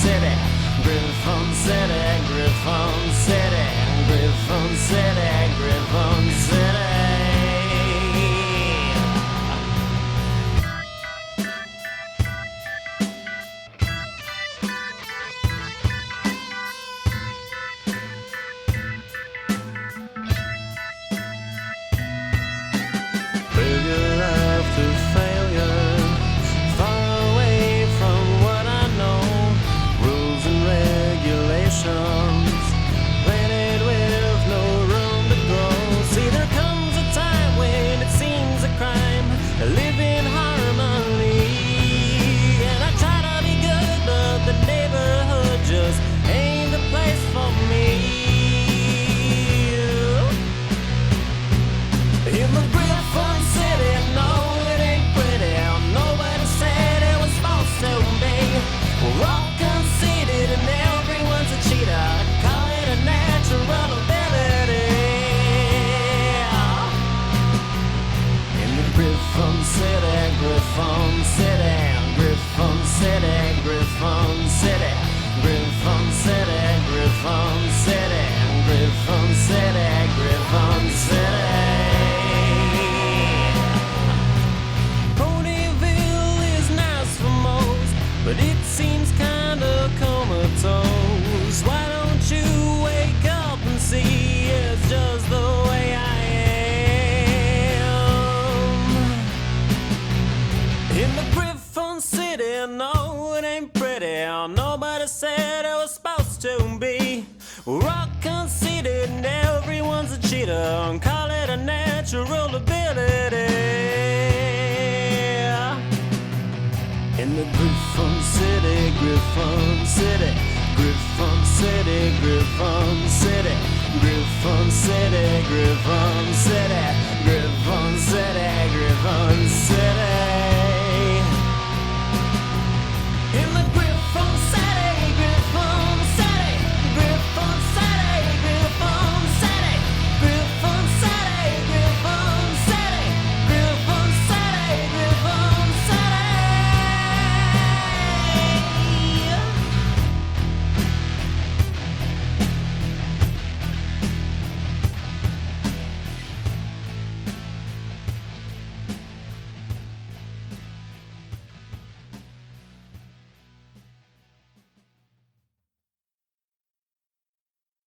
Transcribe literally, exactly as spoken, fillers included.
City, Griffon City, Griffon City, Griffon City, Griffon City. Failure after failure, far away from what I know. Rules and regulations, planet with no room to grow. See, there comes a time when it seems a crime to live in harmony. And I try to be good, but the neighborhood just ain't the place for me. In the Griffon City, no, it ain't pretty. Nobody said it was supposed to be. We're all conceited and everyone's a cheater. Call it a natural ability. In the Griffon City, Griffon City, Griffon City, Griffon City, Griffon City, Griffon City, Griffon City, Griffon City. But it seems kinda comatose. Why don't you wake up and see it's just the way I am? In the Griffon City, no, it ain't pretty. Nobody said it was supposed to be. We're all conceited and everyone's a cheater. Call it a natural ability. In the Griffon City, Griffon City, Griffon City, Griffon City, Griffon City, Griffon City, Griffon City, Griffon City.